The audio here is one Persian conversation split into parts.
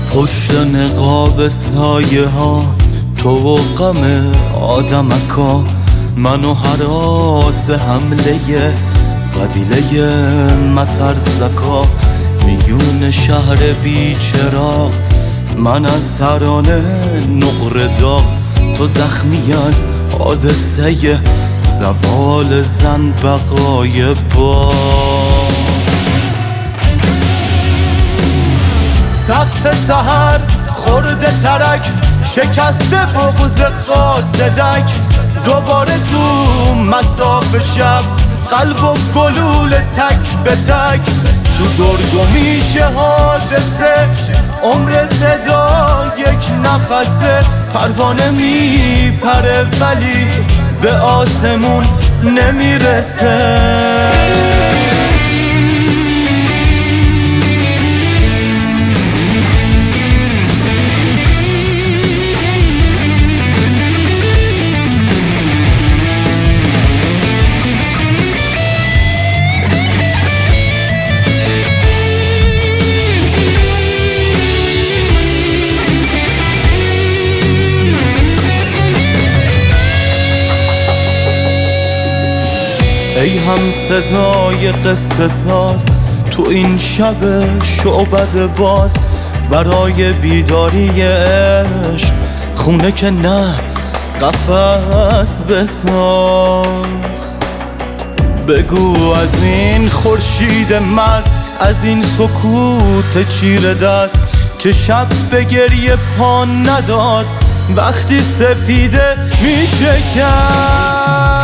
پشت نقاب سایه ها تو و غم آدمکا، من و هراس حمله قبیله مترزکا. میون شهر بی چراغ من از ترانه نقره داغ، تو زخمی از حادثه زوال زن بقای با. سقف سحر خورده ترک شکسته بغض قاصدک، دوباره تو مساف شب قلب و گلول تک به تک. تو گرگ و میشه حادثه عمر صدا یک نفسه، پروانه میپره ولی به آسمون نمیرسه. ای هم صدای قصه ساز تو این شب شعبد باز، برای بیداری عشق خونه که نه قفس بساز. بگو از این خورشید مست، از این سکوت چیره دست که شب به گریه پا نداد وقتی سپیده میشه کرد.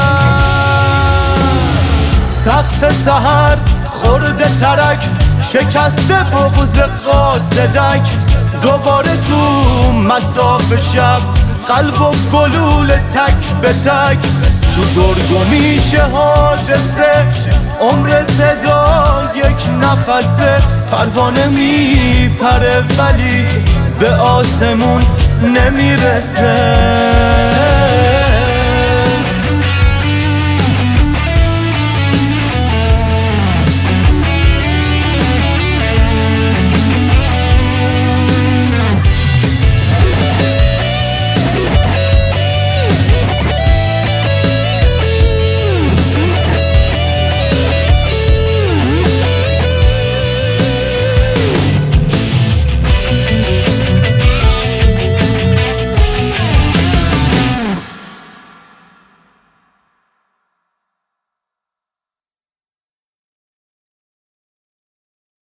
سقف سحر خورده ترک شکسته بغض قاصدک، دوباره تو مساف شب قلب و گلول تک به تک. تو گرگ و میشه حادثه عمر صدا یک نفسه، پروانه میپره ولی به آسمون نمیرسه.